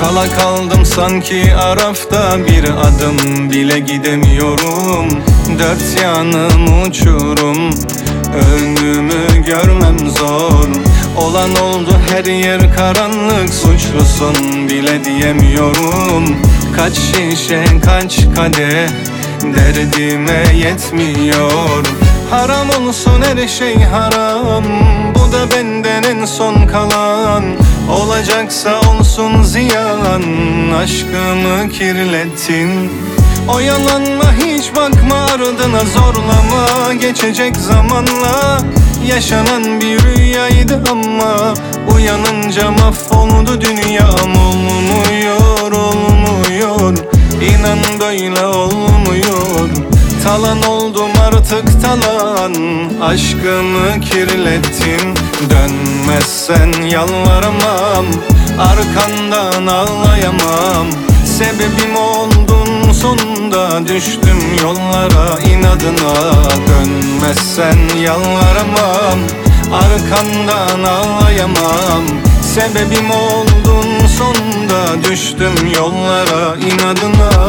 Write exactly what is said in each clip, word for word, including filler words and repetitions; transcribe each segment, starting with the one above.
Kala kaldım sanki arafta, bir adım bile gidemiyorum. Dört yanım uçurum, önümü görmem zor. Olan oldu, her yer karanlık, suçlusun bile diyemiyorum. Kaç şişe kaç kadeh, derdime yetmiyor. Haram olsun her şey haram, bu da benden en son kalan. Olacaksa olsun ziyan, aşkımı kirlettin. Oyalanma, hiç bakma ardına, zorlama, geçecek zamanla. Yaşanan bir rüyaydı ama uyanınca mahvoldu dünyam. Olmuyor, olmuyor, İnan böyle olmuyor. Talan oldum artık talan, aşkımı kirlettin. Dönmezsen yalvaramam, arkandan ağlayamam. Sebebim oldun, sonunda düştüm yollara inadına. Dönmezsen yalvaramam, arkandan ağlayamam. Sebebim oldun, sonunda düştüm yollara inadına.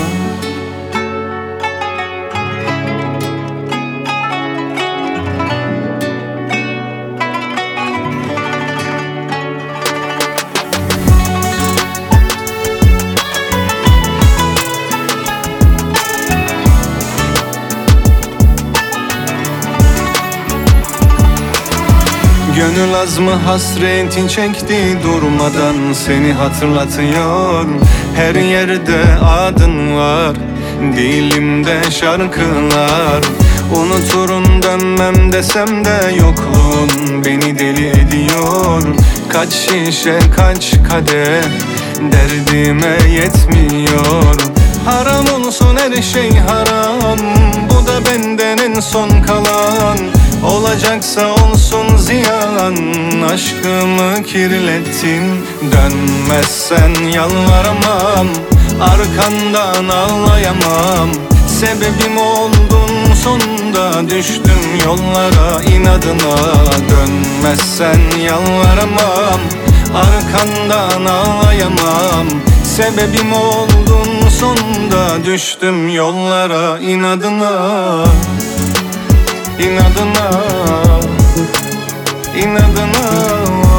Gönül az mı hasretin çekti, durmadan seni hatırlatıyor. Her yerde adın var, dilimde şarkılar. Unuturum dönmem desem de yokluğun beni deli ediyor. Kaç şişe kaç kadeh, derdime yetmiyor. Haram olsun her şey haram, bu da benden en son kalan. Olacaksa olsun ziyan, aşkımı kirlettin. Dönmezsen yalvaramam, arkandan ağlayamam. Sebebim oldun, sonunda düştüm yollara inadına. Dönmezsen yalvaramam, arkandan ağlayamam. Sebebim oldun, sonunda düştüm yollara inadına. İnadına, inadına.